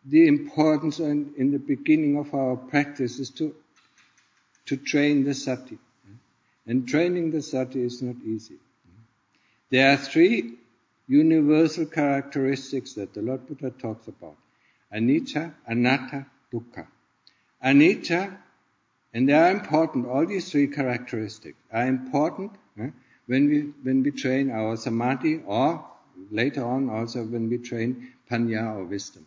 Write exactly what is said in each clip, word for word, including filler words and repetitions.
the importance in, in the beginning of our practice is to to train the sati. And training the sati is not easy. There are three universal characteristics that the Lord Buddha talks about. Anicca, anatta, dukkha. Anicca, and they are important, all these three characteristics are important eh, when we when we train our samadhi, or later on also when we train panya or wisdom.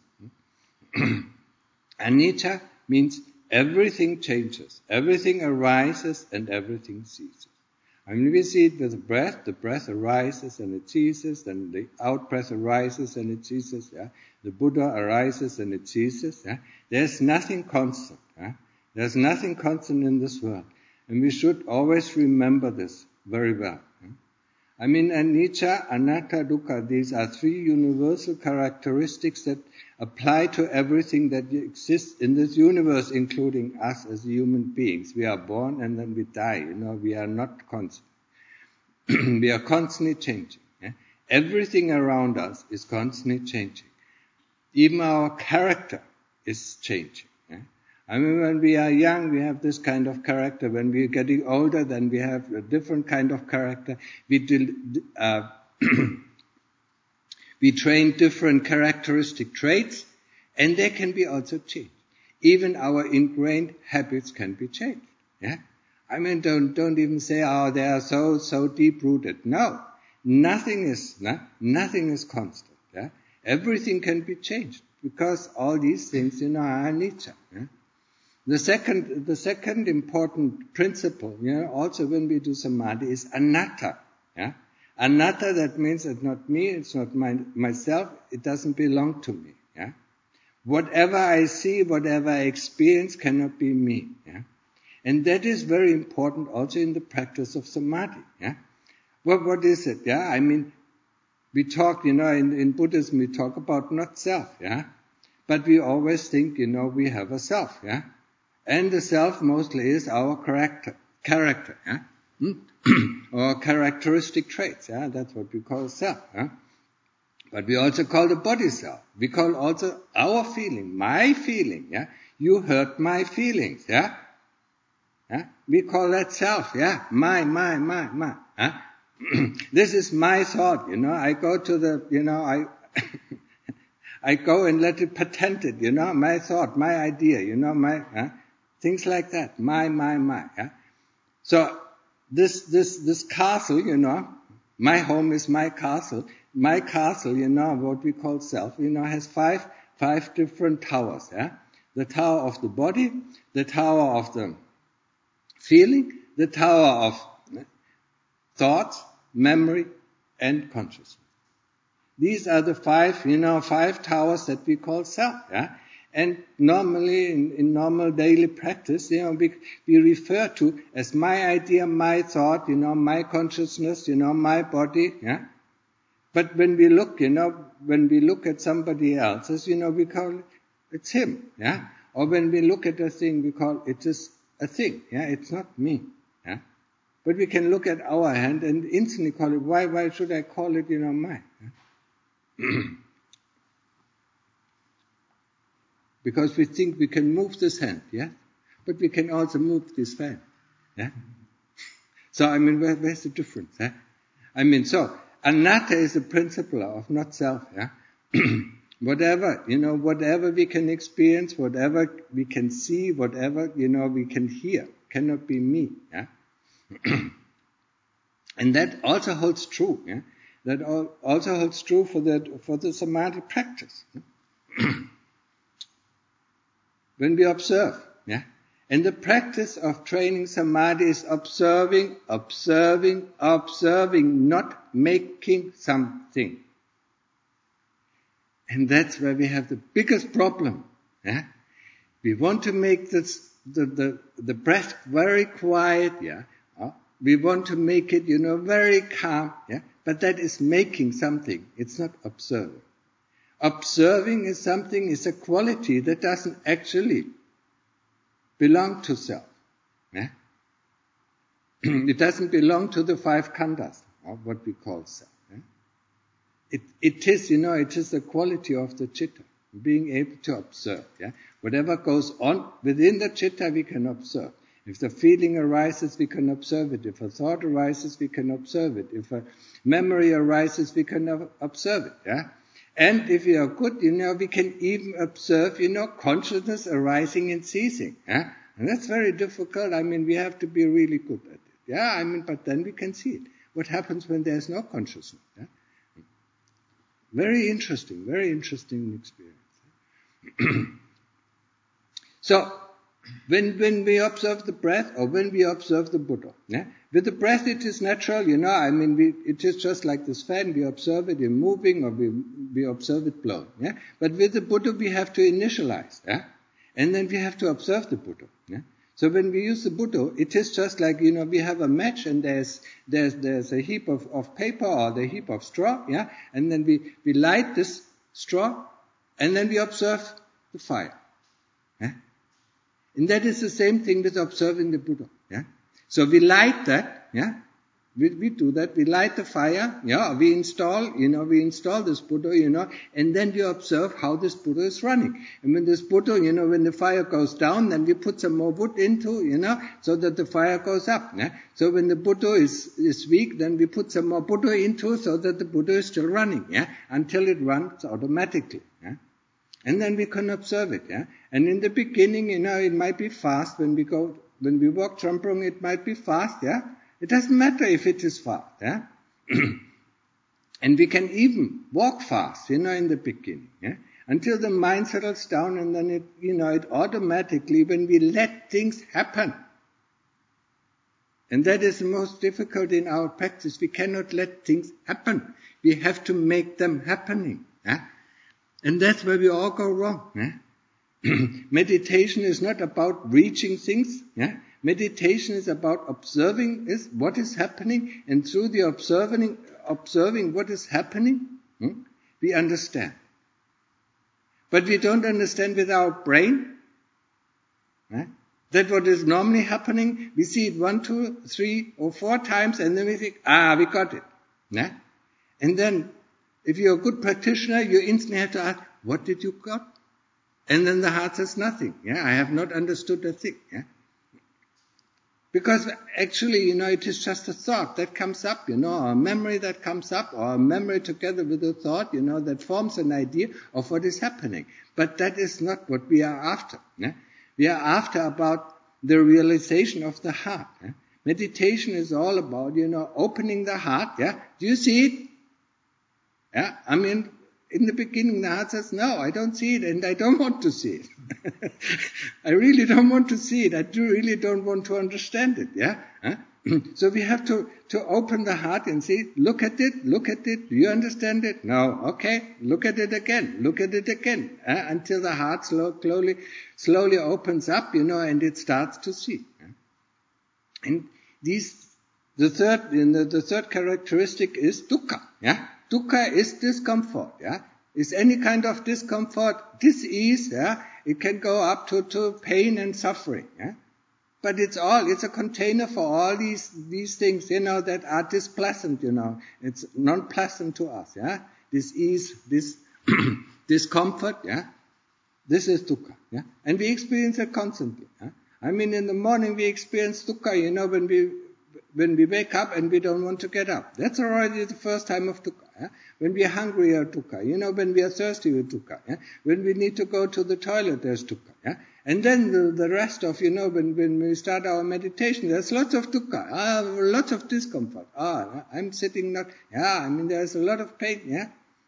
Anicca means everything changes, everything arises and everything ceases. I mean, we see it with the breath. The breath arises and it ceases, then the out-breath arises and it ceases. Yeah? The Buddha arises and it ceases. Yeah? There's nothing constant. Yeah? There's nothing constant in this world. And we should always remember this very well. Yeah? I mean, anicca, anatta, dukkha, these are three universal characteristics that apply to everything that exists in this universe, including us as human beings. We are born and then we die. You know, we are not constant. We are constantly changing. Yeah? Everything around us is constantly changing. Even our character is changing. Yeah? I mean, when we are young, we have this kind of character. When we are getting older, then we have a different kind of character. We do, uh, We train different characteristic traits, and they can be also changed. Even our ingrained habits can be changed. Yeah, I mean, don't don't even say, oh, they are so so deep rooted. No, nothing is no, nothing is constant. Yeah, everything can be changed because all these things, you know, are anicca. Yeah? The second the second important principle, you know, also when we do samadhi, is anatta. Yeah. Anatta, that means it's not me, it's not my, myself, it doesn't belong to me. Yeah? Whatever I see, whatever I experience cannot be me. Yeah? And that is very important also in the practice of samadhi. Yeah? Well, what is it? Yeah, I mean, we talk, you know, in, in Buddhism we talk about not self. Yeah, but we always think, you know, we have a self. Yeah, and the self mostly is our character. Character. Yeah. Hmm? Or characteristic traits, yeah, that's what we call self. Yeah? But we also call the body self. We call also our feeling, my feeling, yeah. You hurt my feelings, yeah. Yeah? We call that self, yeah. My, my, my, my. Yeah? This is my thought, you know. I go to the, you know, I, I go and let it patent it, you know, my thought, my idea, you know, my, yeah? Things like that. My, my, my, yeah. So, This, this, this castle, you know, my home is my castle. My castle, you know, what we call self, you know, has five, five different towers, yeah? The tower of the body, the tower of the feeling, the tower of thoughts, memory, and consciousness. These are the five, you know, five towers that we call self, yeah? And normally, in, in normal daily practice, you know, we, we refer to as my idea, my thought, you know, my consciousness, you know, my body, yeah. But when we look, you know, when we look at somebody else's, you know, we call it, it's him, yeah. Or when we look at a thing, we call it just a thing, yeah. It's not me, yeah. But we can look at our hand and instantly call it, why, why should I call it, you know, mine? Yeah? Because we think we can move this hand, yeah? But we can also move this fan, yeah? So, I mean, where, where's the difference, yeah? I mean, so, anatta is the principle of not self, yeah? Whatever, you know, whatever we can experience, whatever we can see, whatever, you know, we can hear, cannot be me, yeah? And that also holds true, yeah? That also holds true for the, for the samadhi practice, yeah? When we observe, yeah? And the practice of training samadhi is observing, observing, observing, not making something. And that's where we have the biggest problem, yeah? We want to make this, the, the, the breath very quiet, yeah? Oh, we want to make it, you know, very calm, yeah? But that is making something. It's not observing. Observing is something, is a quality that doesn't actually belong to self. Yeah? It doesn't belong to the five khandhas, or what we call self. Yeah? It, it is, you know, it is the quality of the citta. Being able to observe. Yeah? Whatever goes on within the citta, we can observe. If the feeling arises, we can observe it. If a thought arises, we can observe it. If a memory arises, we can observe it. Yeah? And if we are good, you know, we can even observe, you know, consciousness arising and ceasing. Yeah? And that's very difficult. I mean, we have to be really good at it. Yeah, I mean, but then we can see it. What happens when there's no consciousness? Yeah? Very interesting, very interesting experience. So, when when we observe the breath, or when we observe the Buddha, yeah? With the breath it is natural, you know, I mean, we, it is just like this fan, we observe it in moving, or we, we observe it blowing, yeah? But with the Buddha we have to initialize, yeah? And then we have to observe the Buddha, yeah? So when we use the Buddha, it is just like, you know, we have a match and there's there's there's a heap of, of paper or the heap of straw, yeah? And then we, we light this straw, and then we observe the fire, yeah? And that is the same thing with observing the Buddha. Yeah? So we light that, yeah. We, we do that, we light the fire, yeah, we install, you know, we install this Buddha, you know, and then we observe how this Buddha is running. And when this Buddha, you know, when the fire goes down, then we put some more wood into, you know, so that the fire goes up. Yeah? So when the Buddha is, is weak, then we put some more Buddha into so that the Buddha is still running, yeah, until it runs automatically. Yeah? And then we can observe it, yeah. And in the beginning, you know, it might be fast. When we go, when we walk Champrung, it might be fast, yeah. It doesn't matter if it is fast, yeah. And we can even walk fast, you know, in the beginning, yeah. Until the mind settles down, and then it, you know, it automatically, when we let things happen. And that is the most difficult in our practice. We cannot let things happen. We have to make them happening, yeah. And that's where we all go wrong. Yeah? Meditation is not about reaching things. Yeah? Meditation is about observing is what is happening, and through the observing, observing what is happening, hmm, we understand. But we don't understand with our brain. Yeah? That what is normally happening, we see it one, two, three, or four times, and then we think, ah, we got it. Yeah? And then, if you're a good practitioner, you instantly have to ask, what did you got? And then the heart says nothing. Yeah, I have not understood a thing. Yeah, because actually, you know, it is just a thought that comes up, you know, or a memory that comes up, or a memory together with a thought, you know, that forms an idea of what is happening. But that is not what we are after. Yeah? We are after about the realization of the heart. Yeah? Meditation is all about, you know, opening the heart. Yeah, do you see it? Yeah, I mean, in the beginning the heart says, no, I don't see it, and I don't want to see it. I really don't want to see it. I do really don't want to understand it. Yeah. Huh? So we have to, to open the heart and see, look at it, look at it. Do you understand it? No. Okay. Look at it again. Look at it again. Uh, until the heart slow, slowly, slowly opens up, you know, and it starts to see. Yeah? And these, the third, you know, the third characteristic is dukkha. Yeah. Dukkha is discomfort, yeah. Is any kind of discomfort, dis-ease, yeah. It can go up to, to pain and suffering, yeah. But it's all, it's a container for all these, these things, you know, that are displeasant, you know. It's non-pleasant to us, yeah. Dis-ease, this, discomfort, yeah. This is dukkha, yeah. And we experience it constantly, yeah. I mean, in the morning we experience dukkha, you know, when we, when we wake up and we don't want to get up. That's already the first time of dukkha. Yeah? When we are hungry, or dukkha. You know, when we are thirsty, we dukkha. Yeah? When we need to go to the toilet, there's dukkha. Yeah? And then the, the rest of, you know, when, when we start our meditation, there's lots of dukkha. Ah, lots of discomfort. Ah, I'm sitting not, yeah, I mean, there's a lot of pain. Yeah?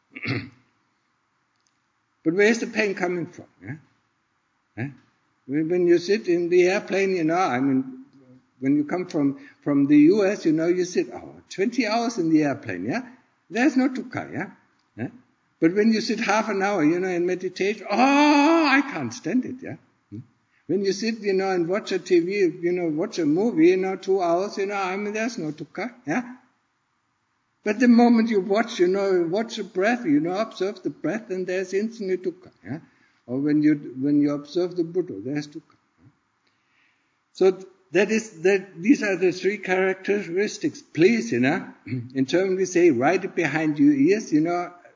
But where's the pain coming from? Yeah? Yeah? When you sit in the airplane, you know, I mean, when you come from, from the U S, you know, you sit oh, twenty hours in the airplane, yeah? There's no dukkha, yeah? yeah? But when you sit half an hour, you know, in meditation, oh, I can't stand it, yeah? When you sit, you know, and watch a T V, you know, watch a movie, you know, two hours, you know, I mean, there's no dukkha, yeah? But the moment you watch, you know, watch the breath, you know, observe the breath, and there's instantly dukkha, yeah? Or when you, when you observe the Buddha, there's dukkha. Yeah? So, That is, that these are the three characteristics. Please, you know, in German we say, write it behind your ears, you know,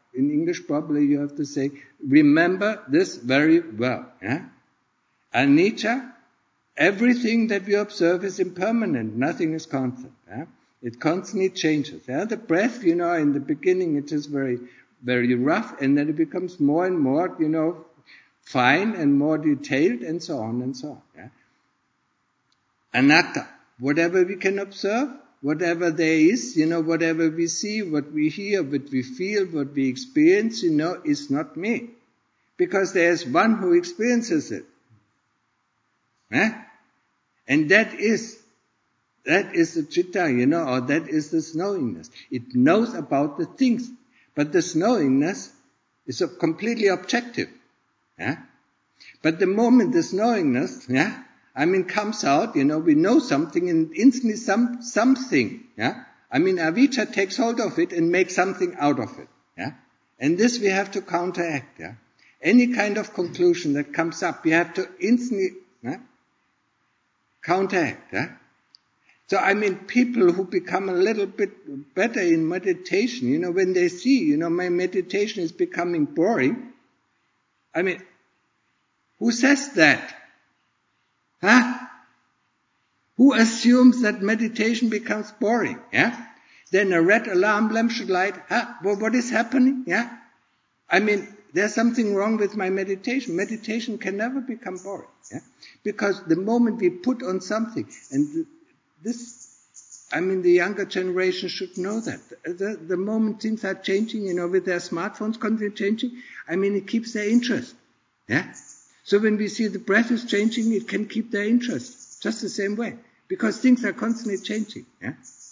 in English probably you have to say, remember this very well. Yeah? Anicca, everything that we observe is impermanent, nothing is constant. Yeah? It constantly changes. Yeah? The breath, you know, in the beginning it is very, very rough, and then it becomes more and more, you know, fine and more detailed, and so on and so on. Yeah? Anatta, whatever we can observe, whatever there is, you know, whatever we see, what we hear, what we feel, what we experience, you know, is not me. Because there is one who experiences it. Eh? And that is, that is the citta, you know, or that is this knowingness. It knows about the things. But this knowingness is a completely objective. Yeah? But the moment this knowingness, yeah, I mean, comes out, you know, we know something and instantly some, something, yeah. I mean, avijja takes hold of it and makes something out of it, yeah. And this we have to counteract, yeah. Any kind of conclusion that comes up, we have to instantly, yeah, counteract, yeah. So, I mean, people who become a little bit better in meditation, you know, when they see, you know, my meditation is becoming boring, I mean, who says that? Huh? Who assumes that meditation becomes boring? Yeah? Then a red alarm lamp should light. Huh? Well, what is happening? Yeah? I mean, there's something wrong with my meditation. Meditation can never become boring. Yeah? Because the moment we put on something, and this, I mean, the younger generation should know that. The, the moment things are changing, you know, with their smartphones constantly changing, I mean, it keeps their interest. Yeah? So when we see the breath is changing, it can keep their interest, just the same way, because things are constantly changing. Yeah?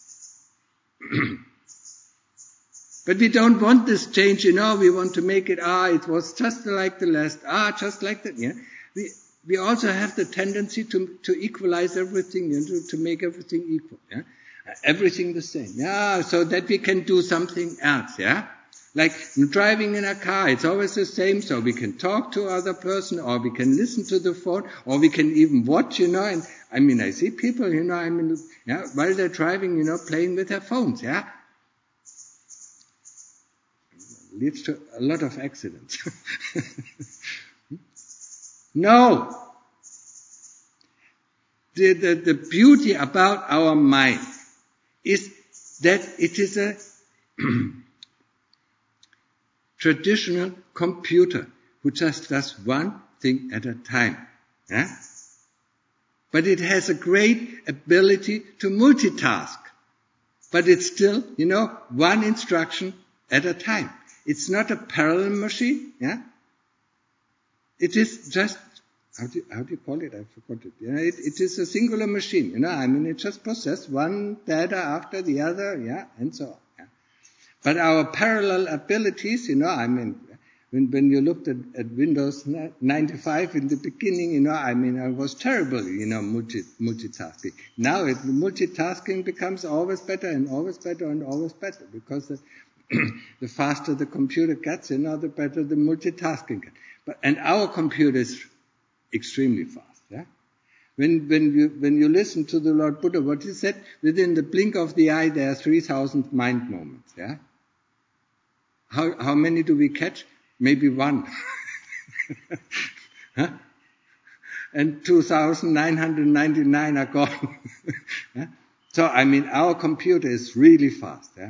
But we don't want this change, you know, we want to make it, ah, it was just like the last, ah, just like that. Yeah? We we also have the tendency to to equalize everything, you know, to, to make everything equal. Yeah? Everything the same. Yeah, so that we can do something else. Yeah. Like driving in a car, it's always the same, so we can talk to other person, or we can listen to the phone, or we can even watch, you know, and I mean, I see people, you know, I mean, yeah, while they're driving, you know, playing with their phones, yeah? Leads to a lot of accidents. No! The, the, the beauty about our mind is that it is a traditional computer who just does one thing at a time. Yeah? But it has a great ability to multitask. But it's still, you know, one instruction at a time. It's not a parallel machine. Yeah? It is just, how do you, how do you call it? I forgot it. Yeah, it, it is a singular machine. You know, I mean, it just processes one data after the other, yeah, and so on. But our parallel abilities, you know, I mean, when, when you looked at, at Windows ninety-five in the beginning, you know, I mean, I was terrible, you know, multi, multitasking. Now it, multitasking becomes always better and always better and always better, because the, the faster the computer gets, you know, the better the multitasking gets. But, and our computer is extremely fast, yeah? When, when you, when you listen to the Lord Buddha, what he said, within the blink of the eye, there are three thousand mind moments, yeah? How, how many do we catch? Maybe one. Huh? And two thousand nine hundred ninety-nine are gone. Yeah? So, I mean, our computer is really fast. Yeah?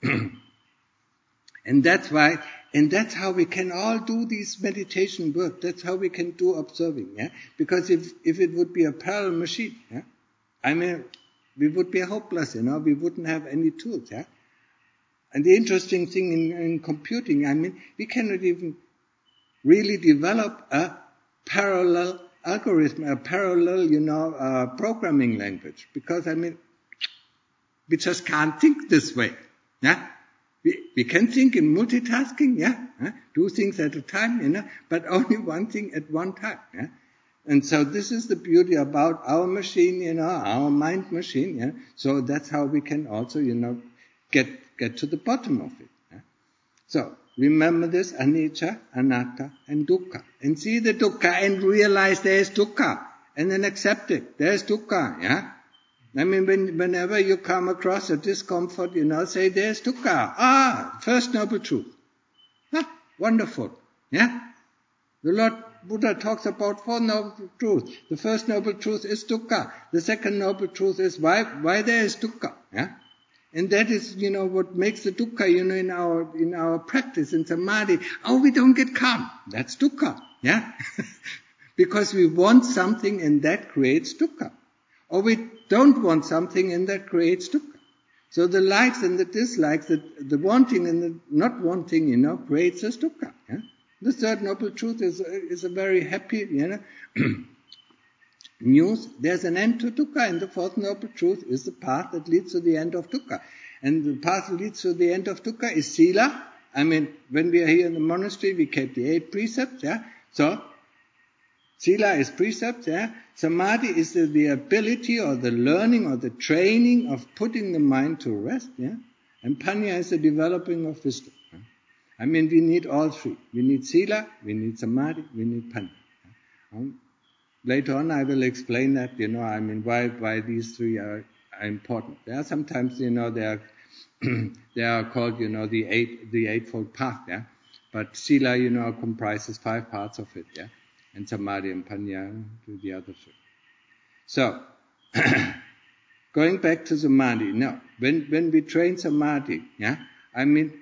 And that's why, and that's how we can all do this meditation work. That's how we can do observing. Yeah? Because if, if it would be a parallel machine, yeah? I mean, we would be hopeless, you know, we wouldn't have any tools. Yeah? And the interesting thing in, in computing, I mean, we cannot even really develop a parallel algorithm, a parallel, you know, uh, programming language. Because, I mean, we just can't think this way. Yeah? We, we can think in multitasking, yeah? Huh? Do things at a time, you know, but only one thing at one time. Yeah? And so this is the beauty about our machine, you know, our mind machine. Yeah? So that's how we can also, you know, get get to the bottom of it. Yeah? So, remember this, anicca, anatta, and dukkha. And see the dukkha and realize there is dukkha. And then accept it. There is dukkha, yeah? I mean, when, whenever you come across a discomfort, you know, say, there is dukkha. Ah, first noble truth. Huh? Wonderful. Yeah? The Lord Buddha talks about four noble truths. The first noble truth is dukkha. The second noble truth is why, why there is dukkha. Yeah? And that is, you know, what makes the dukkha, you know, in our, in our practice, in samadhi. Oh, we don't get calm. That's dukkha. Yeah? Because we want something and that creates dukkha. Or we don't want something and that creates dukkha. So the likes and the dislikes, the, the wanting and the not wanting, you know, creates us dukkha. Yeah? The third noble truth is, is a very happy, you know, news. There's an end to dukkha, and the fourth noble truth is the path that leads to the end of dukkha. And the path that leads to the end of dukkha is sila. I mean, when we are here in the monastery, we keep the eight precepts, yeah. So, sila is precepts, yeah. Samadhi is the, the ability or the learning or the training of putting the mind to rest, yeah. And panya is the developing of wisdom. Yeah? I mean, we need all three. We need sila, we need samadhi, we need panya. Yeah? Um, later on, I will explain that, you know, I mean, why why these three are, are important. There are sometimes, you know, they are they are called, you know, the eight the eightfold path, yeah. But sila, you know, comprises five parts of it, yeah. And samadhi and panya do the other three. So, going back to samadhi. Now, when, when we train samadhi, yeah, I mean,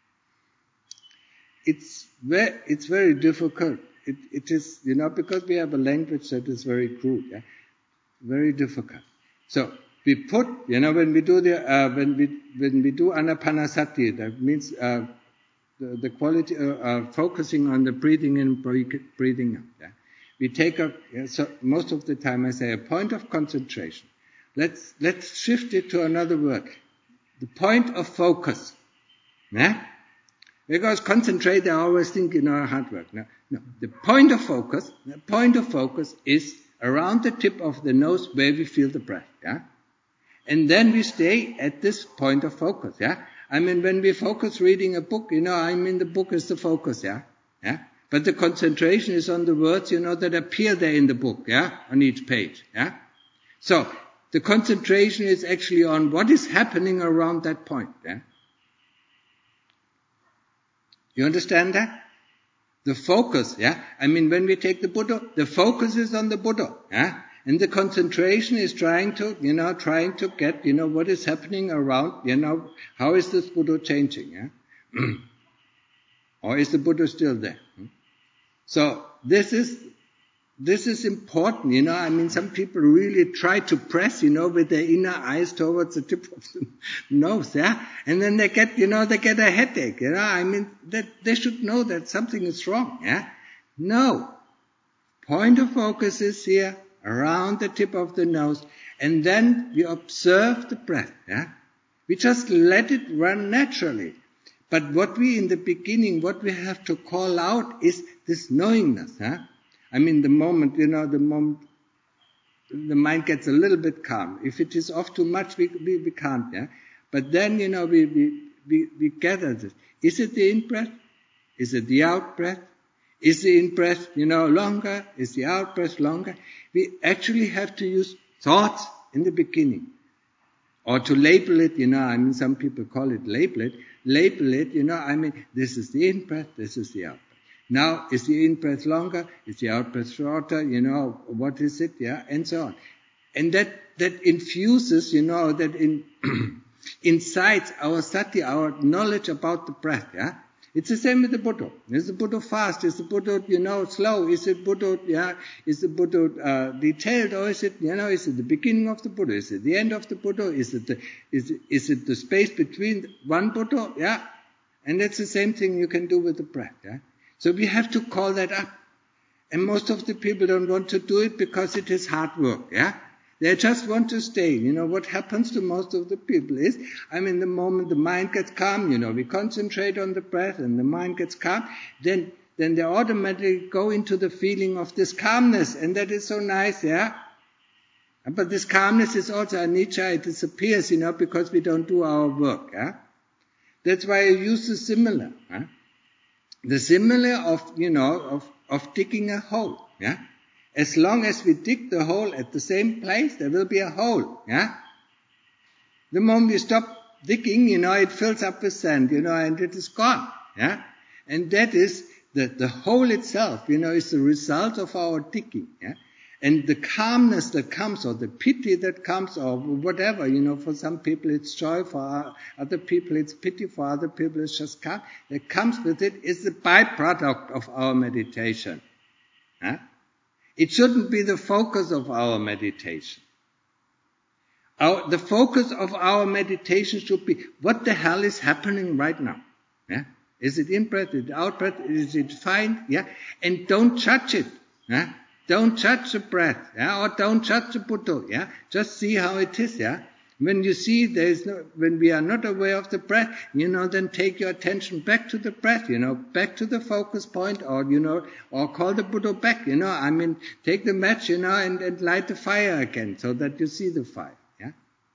it's very, it's very difficult. It, it is, you know, because we have a language that is very crude, yeah, very difficult. So, we put, you know, when we do the, uh, when we, when we do anapanasati, that means, uh, The, the quality, uh, uh, focusing on the breathing in, breathing out. Yeah? We take a, yeah, so most of the time I say a point of concentration. Let's, let's shift it to another word. The point of focus. Yeah? Because concentrate, I always think, you know, hard work. No, no. The point of focus, the point of focus is around the tip of the nose where we feel the breath. Yeah? And then we stay at this point of focus. Yeah? I mean, when we focus reading a book, you know, I mean, the book is the focus, yeah? Yeah? But the concentration is on the words, you know, that appear there in the book, yeah? On each page, yeah? So, the concentration is actually on what is happening around that point, yeah? You understand that? The focus, yeah? I mean, when we take the Buddha, the focus is on the Buddha, yeah? And the concentration is trying to, you know, trying to get, you know, what is happening around, you know, how is this Buddha changing, yeah? Or is the Buddha still there? So, this is, this is important, you know, I mean, some people really try to press, you know, with their inner eyes towards the tip of the nose, yeah? And then they get, you know, they get a headache, you know, I mean, that they should know that something is wrong, yeah? No. Point of focus is here, around the tip of the nose, and then we observe the breath, yeah? We just let it run naturally. But what we, in the beginning, what we have to call out is this knowingness, yeah? I mean, the moment, you know, the moment the mind gets a little bit calm. If it is off too much, we, we, we can't, yeah? But then, you know, we, we, we, we gather this. Is it the in-breath? Is it the out-breath? Is the in-breath, you know, longer? Is the out-breath longer? We actually have to use thoughts in the beginning. Or to label it, you know, I mean, some people call it label it. Label it, you know, I mean, this is the in-breath, this is the out-breath. Now, is the in-breath longer? Is the out-breath shorter? You know, what is it? Yeah, and so on. And that, that infuses, you know, that in, incites our sati, our knowledge about the breath, yeah? It's the same with the Buddha. Is the Buddha fast? Is the Buddha, you know, slow? Is the Buddha, yeah, is the Buddha uh, detailed? Or is it, you know, is it the beginning of the Buddha? Is it the end of the Buddha? Is it the, is it, is it the space between one Buddha? Yeah. And that's the same thing you can do with the breath, yeah. So we have to call that up. And most of the people don't want to do it because it is hard work, yeah. They just want to stay. You know, what happens to most of the people is, I mean, the moment the mind gets calm, you know, we concentrate on the breath and the mind gets calm, then, then they automatically go into the feeling of this calmness, and that is so nice, yeah? But this calmness is also anicca, it disappears, you know, because we don't do our work, yeah? That's why I use the simile, huh? The simile of, you know, of, of digging a hole, yeah? As long as we dig the hole at the same place, there will be a hole, yeah? The moment we stop digging, you know, it fills up with sand, you know, and it is gone, yeah? And that is that the whole itself, you know, is the result of our thinking. Yeah? And the calmness that comes, or the pity that comes, or whatever, you know, for some people it's joy, for other people it's pity, for other people it's just calm, that comes with it is the byproduct of our meditation. Huh? It shouldn't be the focus of our meditation. Our, the focus of our meditation should be, what the hell is happening right now? Yeah? Is it in-breath? Is it out-breath? Is it fine? Yeah? And don't judge it. Yeah? Don't judge the breath, yeah, or don't judge the Buddha, yeah. Just see how it is, yeah. When you see there is no, when we are not aware of the breath, you know, then take your attention back to the breath, you know, back to the focus point, or you know, or call the Buddha back, you know. I mean, take the match, you know, and, and light the fire again, so that you see the fire, yeah.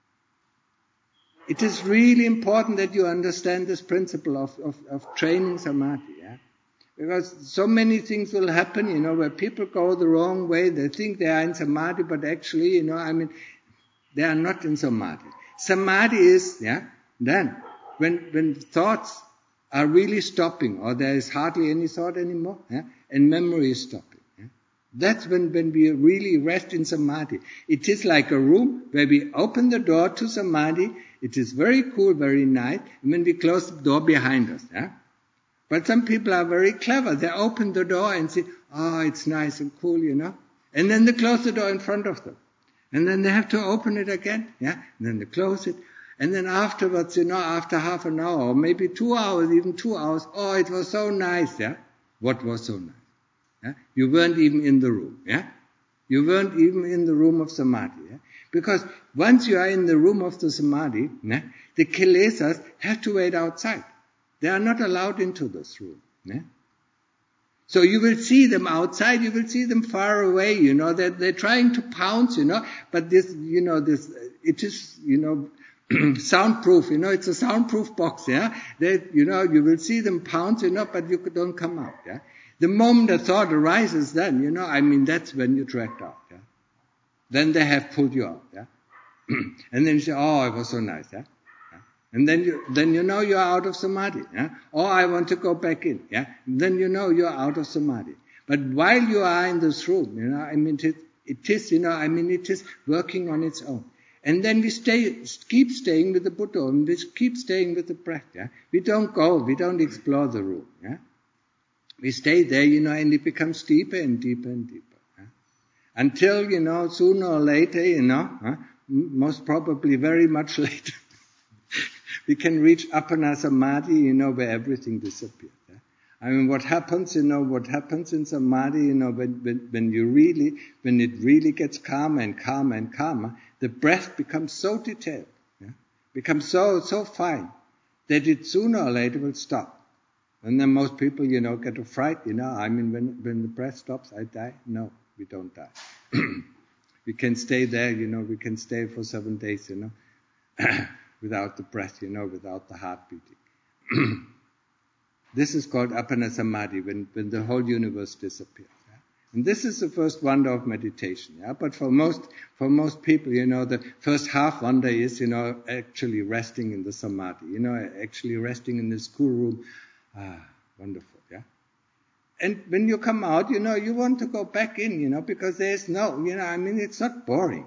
It is really important that you understand this principle of of, of training samadhi, yeah. Because so many things will happen, you know, where people go the wrong way. They think they are in samadhi, but actually, you know, I mean, they are not in samadhi. Samadhi is, yeah, then, when when thoughts are really stopping, or there is hardly any thought anymore, yeah, and memory is stopping. Yeah, that's when, when we really rest in samadhi. It is like a room where we open the door to samadhi. It is very cool, very nice, and when we close the door behind us, yeah. But some people are very clever. They open the door and say, oh, it's nice and cool, you know. And then they close the door in front of them. And then they have to open it again, yeah. And then they close it. And then afterwards, you know, after half an hour, or maybe two hours, even two hours, oh, it was so nice, yeah. What was so nice? Yeah? You weren't even in the room, yeah. You weren't even in the room of samadhi, yeah. Because once you are in the room of the samadhi, yeah, the kilesas have to wait outside. They are not allowed into this room. Yeah? So you will see them outside, you will see them far away, you know, they're, they're trying to pounce, you know, but this, you know, this, it is, you know, soundproof, you know, it's a soundproof box, yeah. They, you know, you will see them pounce, you know, but you don't come out, yeah. The moment a thought arises then, you know, I mean, that's when you're dragged out, yeah. Then they have pulled you out, yeah. And then you say, oh, it was so nice, yeah. And then you, then you know you're out of samadhi, yeah? Or I want to go back in, yeah? Then you know you're out of samadhi. But while you are in this room, you know, I mean, it, it is, you know, I mean, it is working on its own. And then we stay, keep staying with the Buddha, and we keep staying with the breath, yeah? We don't go, we don't explore the room, yeah? We stay there, you know, and it becomes deeper and deeper and deeper, yeah? Until, you know, sooner or later, you know, huh? Most probably very much later, we can reach Appana Samadhi, you know, where everything disappears. Yeah? I mean, what happens, you know, what happens in Samadhi, you know, when, when, when you really, when it really gets calmer and calmer and calmer, the breath becomes so detailed, yeah? Becomes so, so fine, that it sooner or later will stop. And then most people, you know, get a fright, you know, I mean, when, when the breath stops, I die. No, we don't die. We can stay there, you know, we can stay for seven days, you know, without the breath, you know, without the heart beating. This is called Appana Samadhi, when, when the whole universe disappears. Yeah? And this is the first wonder of meditation. Yeah? But for most, for most people, you know, the first half wonder is, you know, actually resting in the Samadhi, you know, actually resting in this cool room. Ah, wonderful, yeah? And when you come out, you know, you want to go back in, you know, because there's no, you know, I mean, it's not boring.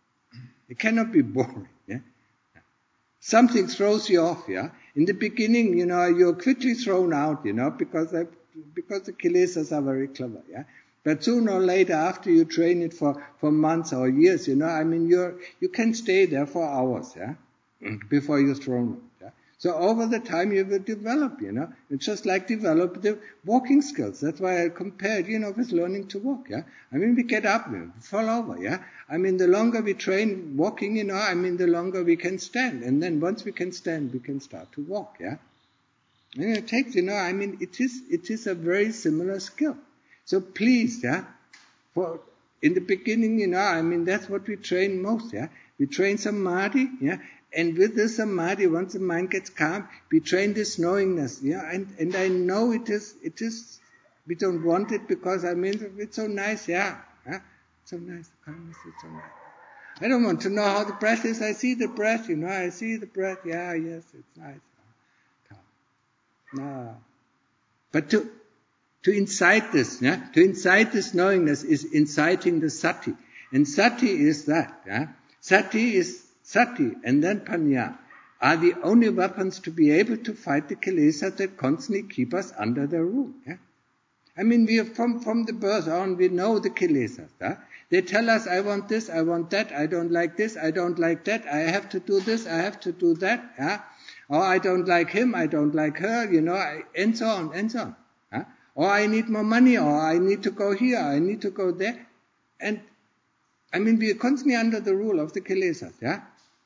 It cannot be boring, yeah? Something throws you off, yeah? In the beginning, you know, you're quickly thrown out, you know, because they, because the kilesas are very clever, yeah? But sooner or later, after you train it for, for months or years, you know, I mean, you're, you can stay there for hours, yeah? Before you're thrown out, yeah? So over the time you will develop, you know. It's just like develop the walking skills. That's why I compared, you know, with learning to walk, yeah. I mean, we get up, we fall over, yeah. I mean, the longer we train walking, you know, I mean, the longer we can stand. And then once we can stand, we can start to walk, yeah. And it takes, you know, I mean, it is, it is a very similar skill. So please, yeah, for, in the beginning, you know, I mean, that's what we train most, yeah. We train samadhi, yeah. And with this samadhi, once the mind gets calm, we train this knowingness, yeah. And, and I know it is, it is, we don't want it because, I mean, it's so nice, yeah. yeah? It's so nice, the calmness is so nice. I don't want to know how the breath is. I see the breath, you know, I see the breath, yeah, yes, it's nice. Calm. No. But to, to incite this, yeah, to incite this knowingness is inciting the sati. And sati is that, yeah. Sati is sati and then panya are the only weapons to be able to fight the kilesas that constantly keep us under their rule, yeah. I mean, we are from, from the birth on, we know the kilesas, yeah. They tell us, I want this, I want that, I don't like this, I don't like that, I have to do this, I have to do that, yeah. Or I don't like him, I don't like her, you know, and so on, and so on. Yeah? Or I need more money, or I need to go here, I need to go there. And, I mean, we are constantly under the rule of the kilesas, yeah.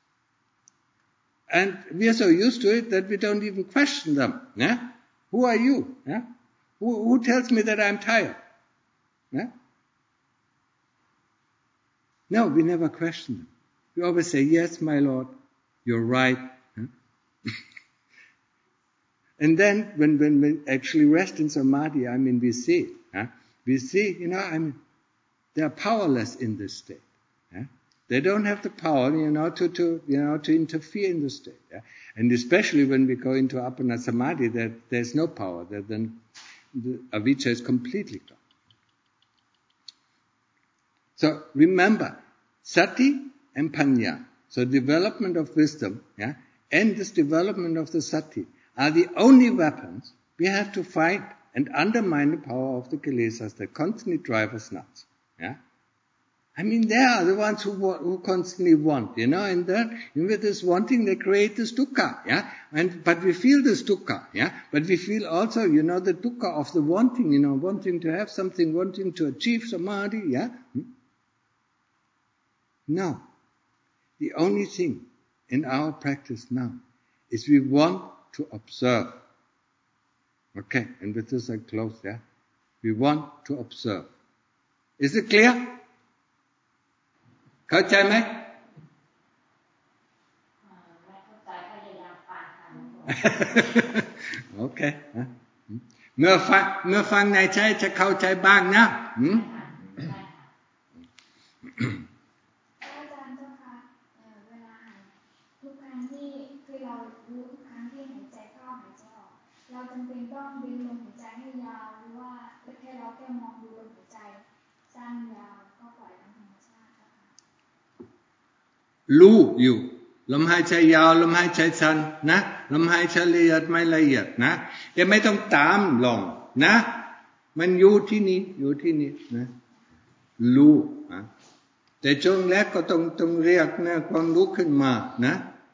And we are so used to it that we don't even question them, yeah. Who are you, yeah? Who, who tells me that I'm tired, yeah? No, we never question them. We always say, yes, my Lord, you're right. Huh? And then, when, when we actually rest in samadhi, I mean, we see, huh? we see, you know, I mean, they are powerless in this state. Huh? They don't have the power, you know, to, to, you know, to interfere in the state. Yeah? And especially when we go into appana samadhi, that there's no power. That then the avijja is completely gone. So remember, sati and panya, so development of wisdom, yeah, and this development of the sati are the only weapons we have to fight and undermine the power of the kilesas that constantly drive us nuts. Yeah, I mean, they are the ones who who constantly want, you know, and then with this wanting they create this dukkha, yeah, and but we feel this dukkha, yeah, but we feel also, you know, the dukkha of the wanting, you know, wanting to have something, wanting to achieve samadhi, yeah. No. The only thing in our practice now is we want to observe. Okay, and with this I close, yeah? We want to observe. Is it clear? เข้าใจไหม Okay. เมื่อฟังเมื่อฟังในใจจะเข้าใจบ้างนะหืมเราจำเป็นต้องดึงลมหายใจให้ยาวหรือว่าแค่เราแค่มองดูลมหายใจสั้นยาวก็ปล่อยตามธรรมชาติค่ะรู้อยู่ลมหายใจยาวลมหายใจสั้นนะลมหายใจละเอียดไม่ละเอียดนะแต่ไม่ต้องตามลมนะมันอยู่ที่นี่อยู่ที่นี่นะรู้นะแต่ช่วงแรกก็ต้องต้องเรียกนะความรู้ขึ้นมานะ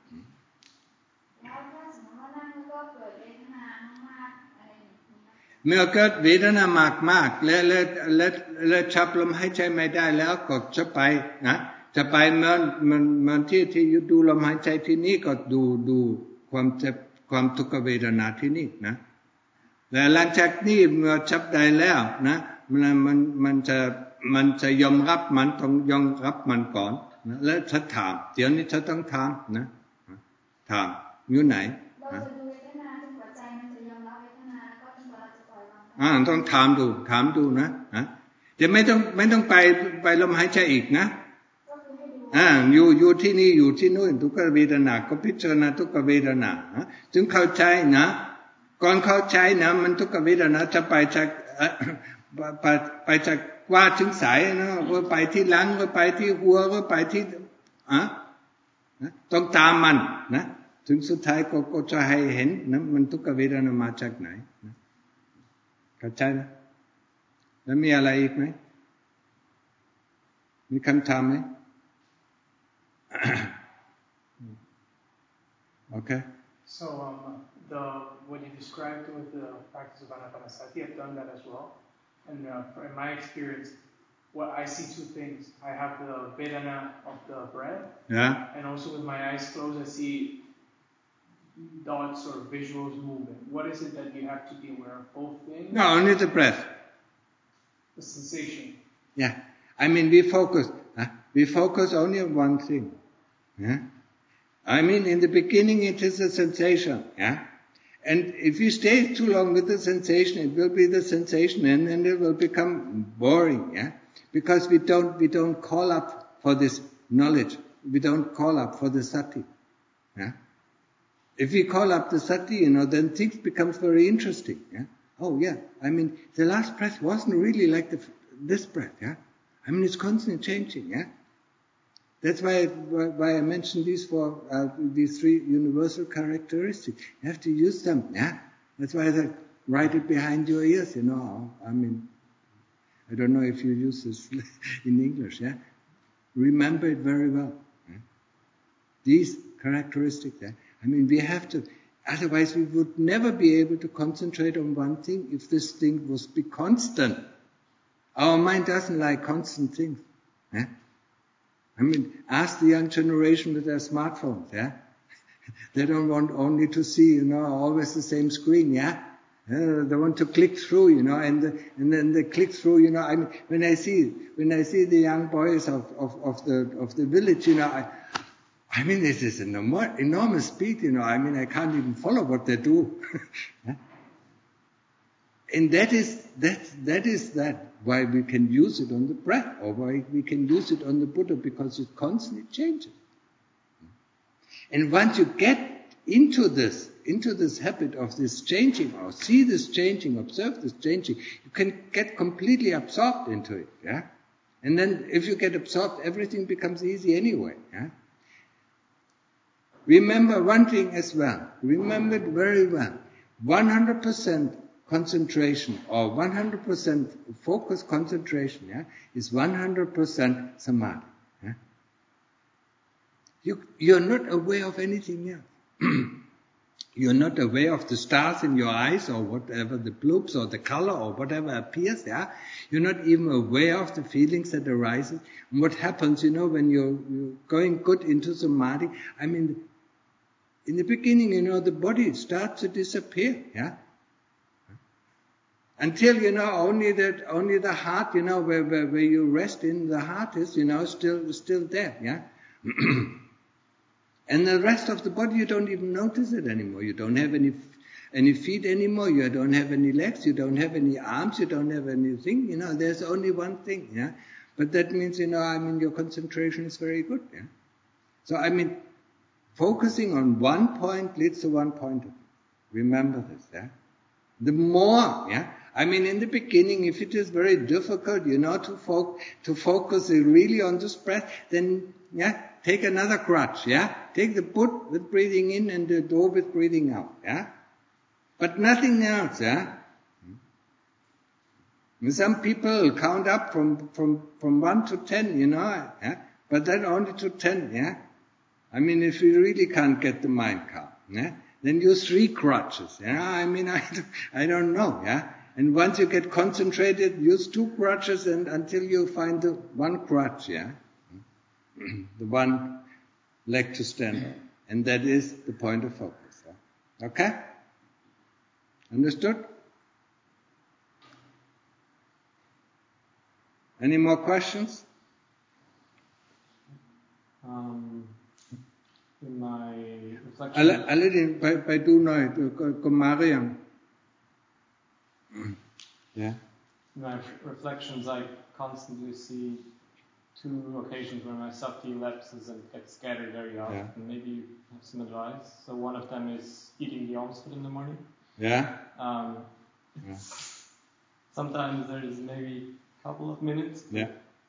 เมื่อเกิดเวทนามากๆและและและและจับลมหายใจไม่ได้แล้วก็จะไปนะจะไปเหมือนเหมือนเหมือนที่ที่ดูลมหายใจที่นี่ก็ดูดูความเจ็บความทุกขเวทนาที่นี่นะแต่หลังจากนี้เมื่อจับได้แล้วนะมันมันมันจะมันจะยอมรับมันต้องยอมรับมันก่อนนะแล้วจะถามเดี๋ยวนี้จะต้องถามนะถามอยู่ไหนนะอ่าต้องถามดูถามดูนะฮะจะไม่ต้องไม่ต้องไปไปลมหายใจอีกนะอ่าอยู่อยู่ที่นี่อยู่ที่นู่นทุกขเวทนาก็พิจารณาทุกขเวทนาจึงเข้าใจนะก่อนเข้าใจนะมันทุกขเวทนาจะไปจากไปไปจากกว่าถึงสายนะก็ไปที่หลังก็ไปที่หัวก็ไปที่อ่ะต้องตามมันนะถึงสุดท้ายก็ก็จะให้เห็นนะมันทุกขเวทนามาจากไหนนะเข้าใจนะแล้วมีอะไรอีกไหมมีคำถามไหม Okay. So um, the what you described with the practice of anapanasati, I've done that as well. And uh, in my experience, what I see two things. I have the vedana of the breath. Yeah. And also with my eyes closed, I see dots or visuals moving. What is it that you have to be aware of? Both things? No, only the breath. The sensation. Yeah. I mean, we focus. Huh? We focus only on one thing. Yeah. I mean, in the beginning, it is a sensation. Yeah. And if you stay too long with the sensation, it will be the sensation, and then it will become boring. Yeah. Because we don't we don't call up for this knowledge. We don't call up for the sati. Yeah. If we call up the sati, you know, then things becomes very interesting. Yeah. oh yeah, I mean, the last breath wasn't really like the, this breath, yeah? I mean, it's constantly changing, yeah? That's why, why I mentioned these four, uh, these three universal characteristics. You have to use them, yeah? That's why I said, write it behind your ears, you know. I mean, I don't know if you use this in English, yeah? Remember it very well. Yeah? These characteristics, yeah? I mean, we have to, otherwise we would never be able to concentrate on one thing if this thing was be constant. Our mind doesn't like constant things, yeah? I mean, ask the young generation with their smartphones, yeah? They don't want only to see, you know, always the same screen, yeah? Uh, they want to click through, you know, and the, and then they click through, you know. I mean, when I see when I see the young boys of, of, of the of the village, you know, I, I mean, this is an enormous speed, you know. I mean, I can't even follow what they do. Yeah? And that is that that is that why we can use it on the breath, or why we can use it on the Buddha, because it constantly changes. And once you get into this, into this habit of this changing, or see this changing, observe this changing, you can get completely absorbed into it, yeah? And then if you get absorbed, everything becomes easy anyway, yeah? Remember one thing as well, remember it very well, one hundred percent concentration, or one hundred percent focus concentration, yeah, is one hundred percent samadhi. Yeah? You, you're not aware of anything else. You're not aware of the stars in your eyes, or whatever, the bloops, or the color, or whatever appears, yeah? You're not even aware of the feelings that arise. And what happens, you know, when you're, you're going good into samadhi, I mean, in the beginning, you know, the body starts to disappear, yeah? Until, you know, only that, only the heart, you know, where, where, where you rest in, the heart is, you know, still, still there, yeah? And the rest of the body, you don't even notice it anymore. You don't have any, any feet anymore. You don't have any legs. You don't have any arms. You don't have anything. You know, there's only one thing, yeah? But that means, you know, I mean, your concentration is very good, yeah? So, I mean, focusing on one point leads to one point. Remember this, yeah? The more, yeah? I mean, in the beginning, if it is very difficult, you know, to, fo- to focus really on this breath, then, yeah, take another crutch, yeah? Take the put with breathing in and the do with breathing out, yeah? But nothing else, yeah? Some people count up from, from, from one to ten, you know, yeah? But then only to ten, yeah? I mean, if you really can't get the mind calm, yeah? Then use three crutches, yeah? I mean, I, I don't know, yeah? And once you get concentrated, use two crutches and until you find the one crutch, yeah? The one leg to stand on. And that is the point of focus. Yeah? Okay? Understood? Any more questions? Um, in my reflection... Alleen bij, bij doen nooit, kom Mariam. Yeah? In my reflections, I constantly see two occasions where my sati lapses and gets scattered very often. Yeah. Maybe you have some advice. So one of them is eating the alms food in the morning. Yeah? Um, Yeah. Sometimes there is maybe a couple of minutes. Yeah.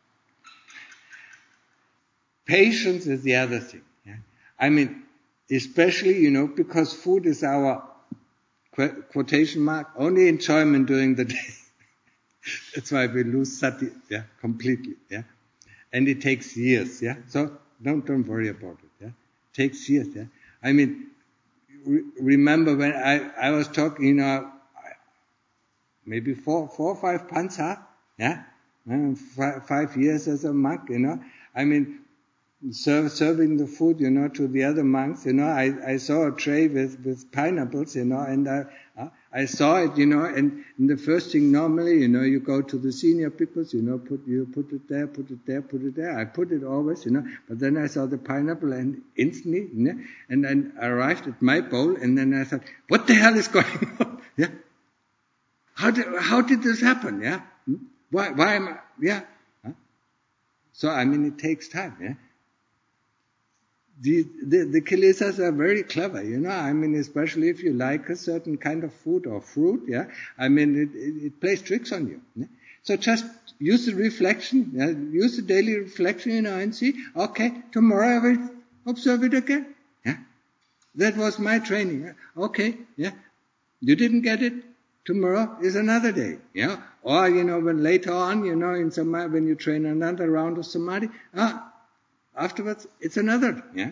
Patience is the other thing. Yeah? I mean, especially, you know, because food is our qu- quotation mark, only enjoyment during the day. That's why we lose sati, yeah, completely, yeah. And it takes years, yeah. So don't don't worry about it, yeah. It takes years, yeah. I mean, re- remember when I, I was talking, you know, maybe four four or five pansa, yeah, and five, five years as a monk, you know. I mean, serve, serving the food, you know, to the other monks, you know. I, I saw a tray with, with pineapples, you know, and I, I saw it, you know, and, and the first thing normally, you know, you go to the senior peoples, you know, put you put it there, put it there, put it there. I put it always, you know, but then I saw the pineapple and instantly, you know, and then I arrived at my bowl, and then I thought, what the hell is going on? Yeah, how did how did this happen? Yeah, why why am I? Yeah, huh? So I mean, it takes time. Yeah. the, the, the kilesas are very clever, you know, I mean, especially if you like a certain kind of food or fruit, yeah, I mean, it, it, it plays tricks on you. Yeah? So just use the reflection, yeah? Use the daily reflection, you know, and see, okay, tomorrow I will observe it again. Yeah? That was my training. Yeah? Okay, yeah, you didn't get it, tomorrow is another day, yeah, or, you know, when later on, you know, in samadhi, when you train another round of samadhi, ah, afterwards, it's another, yeah.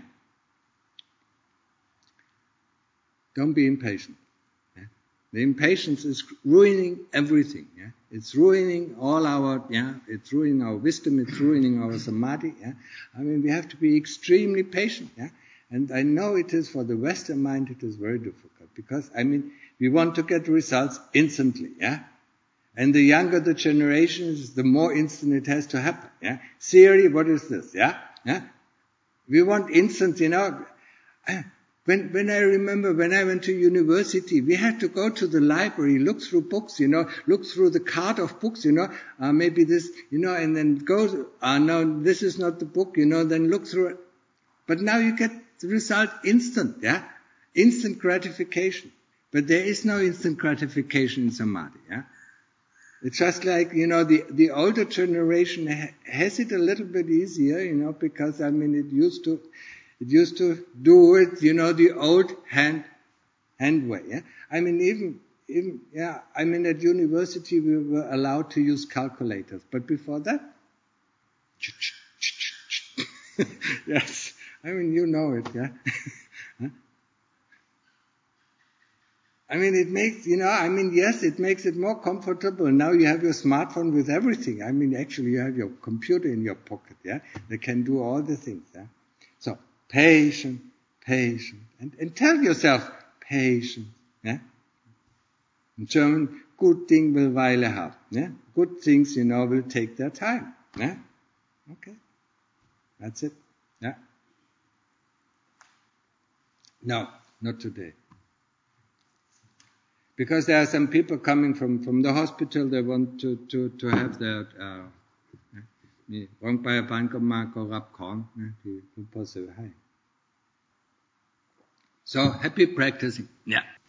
Don't be impatient. Yeah? The impatience is ruining everything, yeah. It's ruining all our, yeah, it's ruining our wisdom, it's ruining our samadhi, yeah. I mean, we have to be extremely patient, yeah. And I know it is for the Western mind, it is very difficult, because, I mean, we want to get results instantly, yeah. And the younger the generation is, the more instant it has to happen, yeah. Theory, what is this, yeah? Yeah? We want instant, you know. When, when I remember when I went to university, we had to go to the library, look through books, you know, look through the card of books, you know, uh, maybe this, you know, and then go, uh, no, this is not the book, you know, then look through it. But now you get the result instant, yeah? Instant gratification. But there is no instant gratification in samadhi, yeah? It's just like, you know, the, the older generation ha- has it a little bit easier, you know, because, I mean, it used to, it used to do it, you know, the old hand, hand way, yeah. I mean, even, even, yeah, I mean, at university we were allowed to use calculators, but before that, yes, I mean, you know it, yeah. I mean, it makes, you know, I mean, yes, it makes it more comfortable. Now you have your smartphone with everything. I mean, actually, you have your computer in your pocket, yeah? They can do all the things, yeah? So, patient, patient. And, and tell yourself, patient, yeah? In German, good thing will Weile haben, yeah? Good things, you know, will take their time, yeah? Okay. That's it, yeah? No, not today. Because there are some people coming from, from the hospital, they want to, to, to have their, uh, มีวางไปปานก็มาก็รับของนะที่หลวงพ่อซื้อให้ so happy practicing yeah